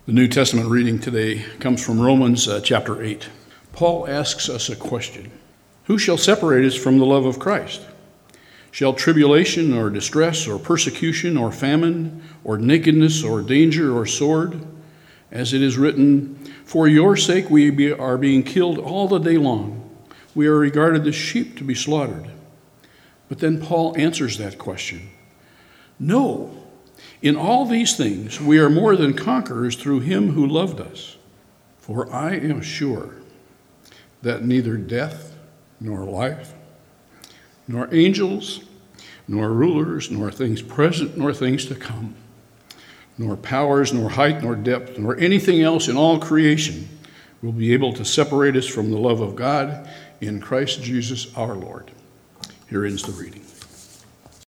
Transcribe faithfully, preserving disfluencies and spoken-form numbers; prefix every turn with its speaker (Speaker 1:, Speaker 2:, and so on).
Speaker 1: The New Testament reading today comes from Romans uh, chapter eight. Paul asks us a question. Who shall separate us from the love of Christ? Shall tribulation or distress or persecution or famine or nakedness or danger or sword? As it is written, for your sake we be, are being killed all the day long. We are regarded as sheep to be slaughtered. But then Paul answers that question. No. In all these things, we are more than conquerors through him who loved us. For I am sure that neither death, nor life, nor angels, nor rulers, nor things present, nor things to come, nor powers, nor height, nor depth, nor anything else in all creation will be able to separate us from the love of God in Christ Jesus our Lord. Here ends the reading.